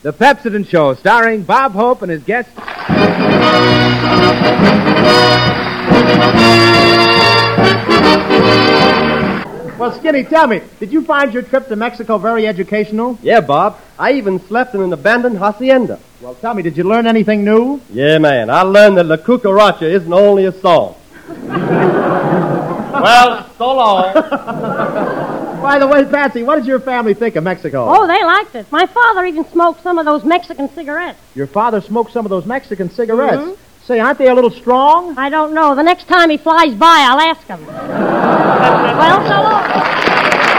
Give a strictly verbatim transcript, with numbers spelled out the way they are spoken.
The Pepsodent Show, starring Bob Hope and his guests. Well, Skinny, tell me, did you find your trip to Mexico very educational? Yeah, Bob. I even slept in an abandoned hacienda. Well, tell me, did you learn anything new? Yeah, man. I learned that La Cucaracha isn't only a song. Well, so long. By the way, Patsy, what did your family think of Mexico? Oh, they liked it. My father even smoked some of those Mexican cigarettes. Your father smoked some of those Mexican cigarettes? Mm-hmm. Say, aren't they a little strong? I don't know. The next time he flies by, I'll ask him. Well, so long.